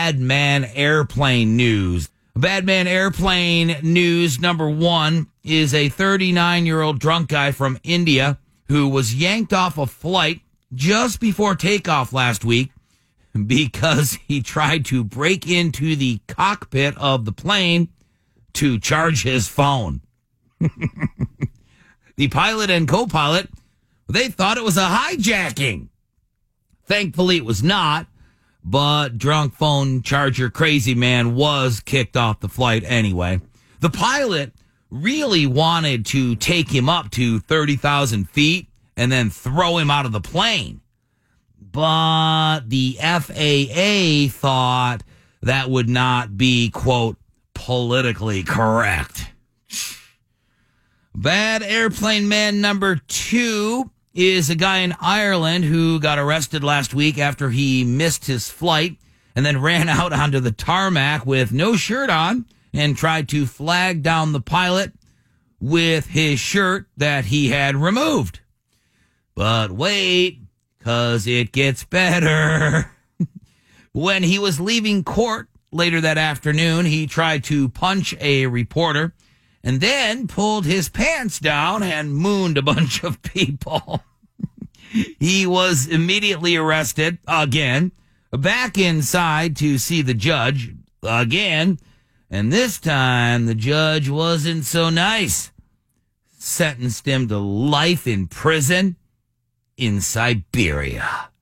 Bad Man Airplane news. Bad Man Airplane news number one is a 39-year-old drunk guy from India who was yanked off a flight just before takeoff last week because he tried to break into the cockpit of the plane to charge his phone. The pilot and co-pilot, they thought it was a hijacking. Thankfully, it was not. But drunk phone charger crazy man was kicked off the flight anyway. The pilot really wanted to take him up to 30,000 feet and then throw him out of the plane. But the FAA thought that would not be, quote, politically correct. Bad airplane man number two is a guy in Ireland who got arrested last week after he missed his flight and then ran out onto the tarmac with no shirt on and tried to flag down the pilot with his shirt that he had removed. But wait, 'cause it gets better. When he was leaving court later that afternoon, he tried to punch a reporter and then pulled his pants down and mooned a bunch of people. He was immediately arrested again, back inside to see the judge again, and this time the judge wasn't so nice. Sentenced him to life in prison in Siberia.